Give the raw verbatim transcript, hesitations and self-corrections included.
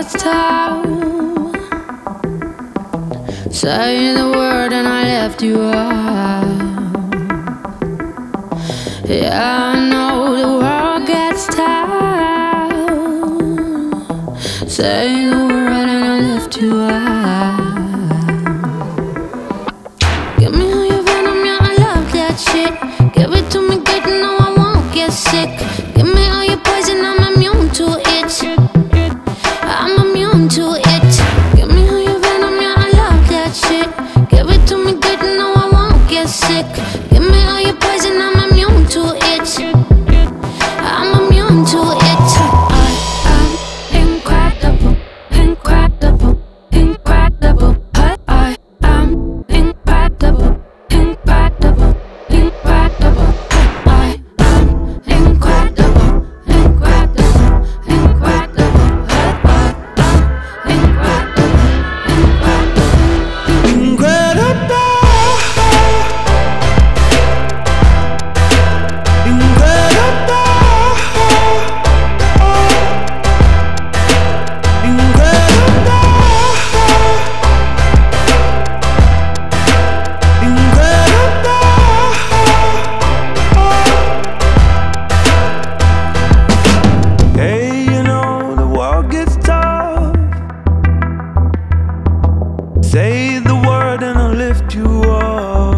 gets tough, say the word and I lift you up. Yeah, I know the world gets tough, say the word and I lift you up. Give me all your venom, yeah, I love that shit. Give it to me good, no, I won't get sick. Give me all your poison, I'm immune to it. I'm immune to it. Give me all your venom, yeah, I love that shit. Give it to me good, no, I won't get sick. Give me all your poison, I'm immune to it. I'm immune to it. I am incredible, incredible, incredible. I am incredible, incredible, incredible. I am incredible, incredible, incredible. Hey, you know the world gets tough. Say the word and I'll lift you up.